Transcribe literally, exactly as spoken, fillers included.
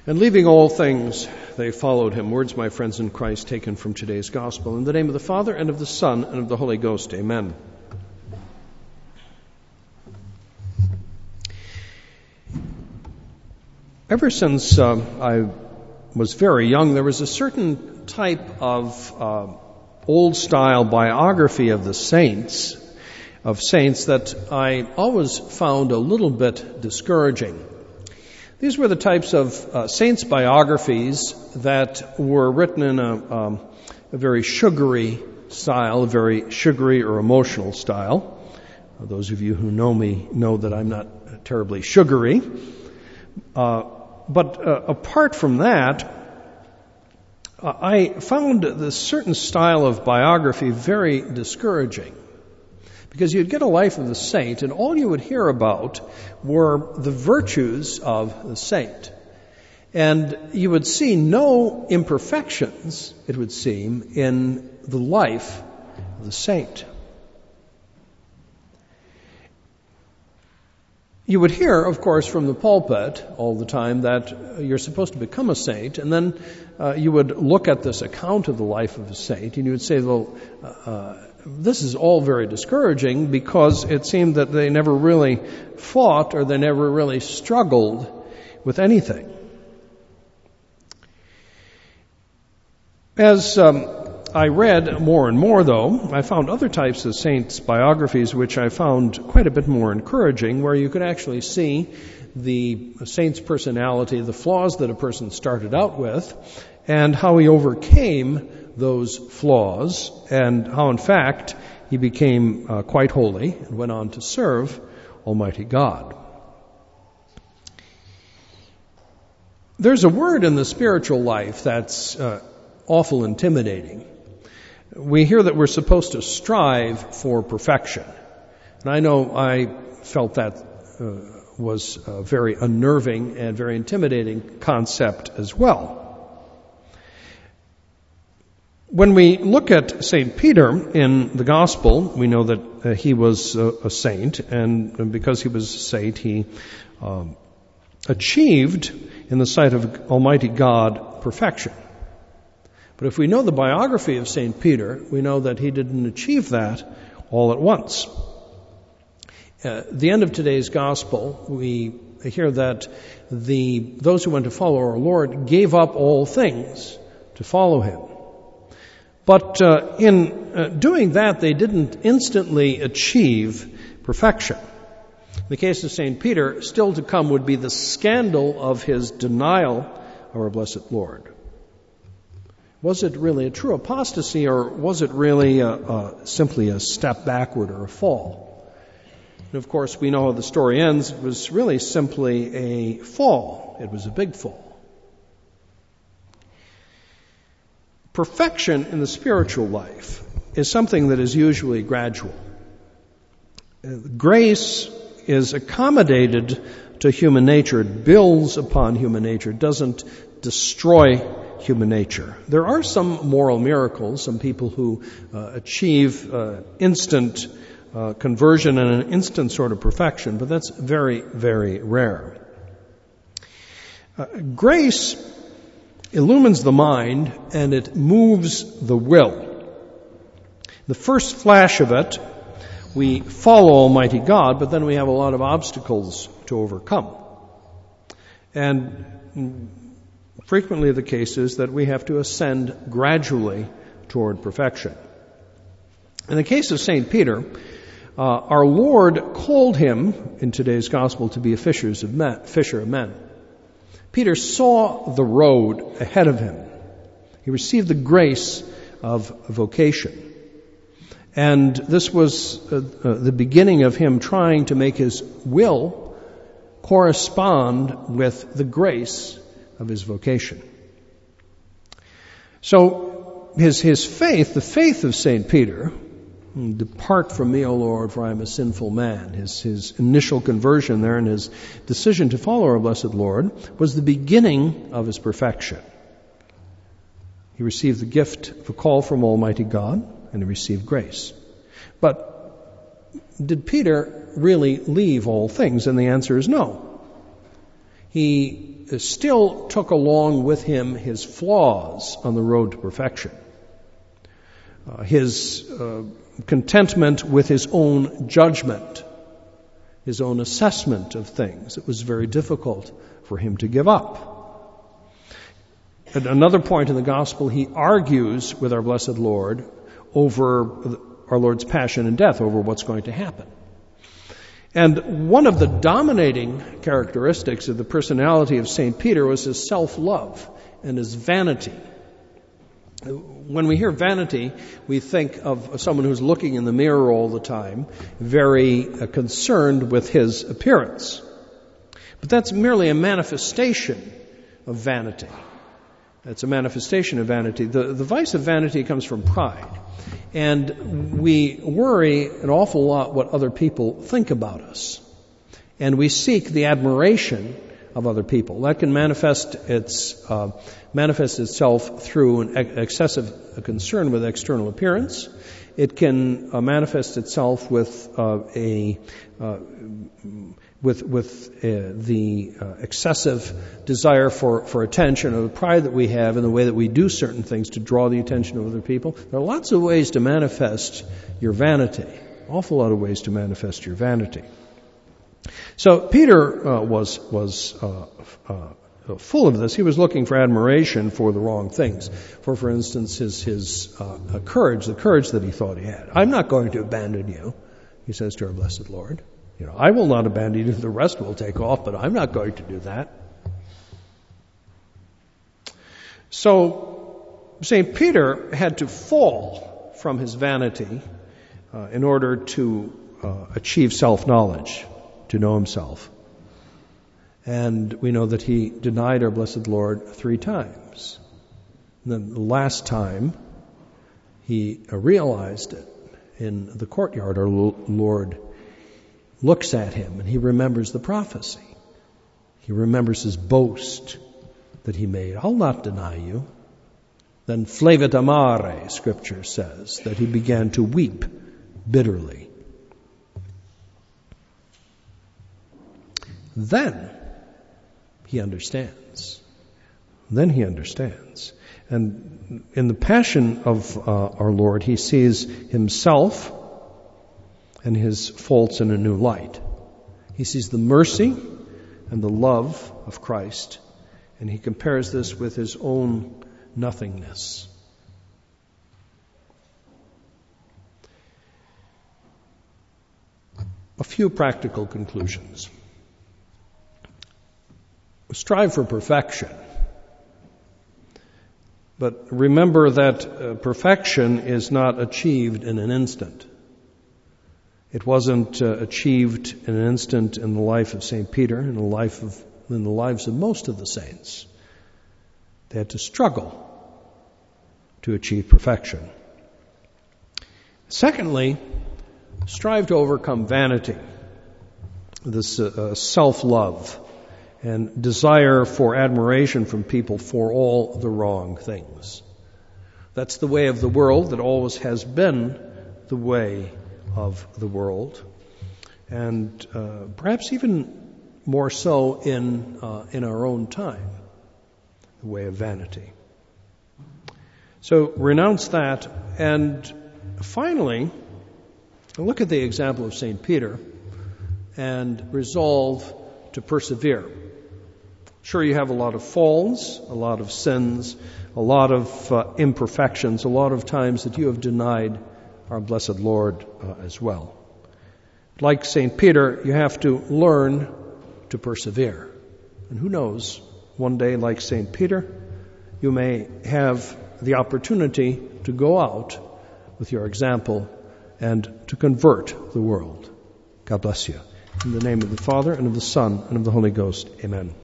And leaving all things, they followed him. Words, my friends in Christ, taken from today's gospel. In the name of the Father, and of the Son, and of the Holy Ghost. Amen. Ever since uh, I was very young, there was a certain type of uh, old-style biography of the saints, of saints, that I always found a little bit discouraging. These were the types of uh, saints' biographies that were written in a, um, a very sugary style, a very sugary or emotional style. Uh, those of you who know me know that I'm not terribly sugary. Uh, but uh, apart from that, uh, I found this certain style of biography very discouraging. Because you'd get a life of the saint, and all you would hear about were the virtues of the saint. And you would see no imperfections, it would seem, in the life of the saint. You would hear, of course, from the pulpit all the time that you're supposed to become a saint, and then uh, you would look at this account of the life of a saint, and you would say, well, uh, this is all very discouraging, because it seemed that they never really fought or they never really struggled with anything. As um, I read more and more, though, I found other types of saints' biographies which I found quite a bit more encouraging, where you could actually see the saint's personality, the flaws that a person started out with, and how he overcame those flaws, and how, in fact, he became uh, quite holy and went on to serve Almighty God. There's a word in the spiritual life that's uh, awful intimidating. We hear that we're supposed to strive for perfection. And I know I felt that uh, was a very unnerving and very intimidating concept as well. When we look at Saint Peter in the Gospel, we know that uh, he was a, a saint, and because he was a saint, he um, achieved, in the sight of Almighty God, perfection. But if we know the biography of Saint Peter, we know that he didn't achieve that all at once. Uh, at the end of today's Gospel, we hear that the those who went to follow our Lord gave up all things to follow him. But uh, in uh, doing that, they didn't instantly achieve perfection. In the case of Saint Peter, still to come would be the scandal of his denial of our blessed Lord. Was it really a true apostasy, or was it really a, a, simply a step backward or a fall? And of course, we know how the story ends. It was really simply a fall. It was a big fall. Perfection in the spiritual life is something that is usually gradual. Grace is accommodated to human nature. It builds upon human nature. It doesn't destroy human nature. There are some moral miracles, some people who uh, achieve uh, instant uh, conversion and an instant sort of perfection, but that's very, very rare. Uh, grace illumines the mind, and it moves the will. The first flash of it, we follow Almighty God, but then we have a lot of obstacles to overcome. And frequently the case is that we have to ascend gradually toward perfection. In the case of Saint Peter, uh, our Lord called him in today's gospel to be a fishers of men, fisher of men. Peter saw the road ahead of him. He received the grace of vocation. And this was uh, uh, the beginning of him trying to make his will correspond with the grace of his vocation. So his, his faith, the faith of Saint Peter, depart from me, O Lord, for I am a sinful man. His, his initial conversion there and his decision to follow our blessed Lord was the beginning of his perfection. He received the gift of a call from Almighty God, and he received grace. But did Peter really leave all things? And the answer is no. he still took along with him his flaws on the road to perfection. Uh, his uh, contentment with his own judgment, his own assessment of things. It was very difficult for him to give up. At another point in the gospel, he argues with our blessed Lord over our Lord's passion and death, over what's going to happen. And one of the dominating characteristics of the personality of Saint Peter was his self-love and his vanity. When we hear vanity, we think of someone who's looking in the mirror all the time, very uh, concerned with his appearance. But that's merely a manifestation of vanity. That's a manifestation of vanity. The, the vice of vanity comes from pride. And we worry an awful lot what other people think about us. And we seek the admiration of other people. That can manifest its uh, manifest itself through an ex- excessive concern with external appearance. It can uh, manifest itself with uh, a uh, with with uh, the uh, excessive desire for, for attention, or the pride that we have in the way that we do certain things to draw the attention of other people. There are lots of ways to manifest your vanity. Awful lot of ways to manifest your vanity. So Peter uh, was was uh, uh, full of this. He was looking for admiration for the wrong things. For, for instance, his his uh, courage, the courage that he thought he had. I'm not going to abandon you, he says to our blessed Lord. You know, I will not abandon you. The rest will take off, but I'm not going to do that. So Saint Peter had to fall from his vanity uh, in order to uh, achieve self-knowledge, to know himself. And we know that he denied our blessed Lord three times. And then the last time he realized it in the courtyard, our Lord looks at him and he remembers the prophecy. He remembers his boast that he made. I'll not deny you. Then flevit amare, Scripture says, that he began to weep bitterly. Then he understands. Then he understands. And in the passion of uh, our Lord, he sees himself and his faults in a new light. He sees the mercy and the love of Christ, and he compares this with his own nothingness. A few practical conclusions. Strive for perfection. But remember that uh, perfection is not achieved in an instant. It wasn't uh, achieved in an instant in the life of Saint Peter, in the life of, in the lives of most of the saints. They had to struggle to achieve perfection. Secondly, strive to overcome vanity, this uh, self-love, and desire for admiration from people for all the wrong things. That's the way of the world. That always has been the way of the world, and uh, perhaps even more so in uh, in our own time, the way of vanity. So renounce that, and finally, look at the example of Saint Peter and resolve to persevere. Sure, you have a lot of falls, a lot of sins, a lot of uh, imperfections, a lot of times that you have denied our blessed Lord uh, as well. Like Saint Peter, you have to learn to persevere. And who knows, one day, like Saint Peter, you may have the opportunity to go out with your example and to convert the world. God bless you. In the name of the Father, and of the Son, and of the Holy Ghost. Amen.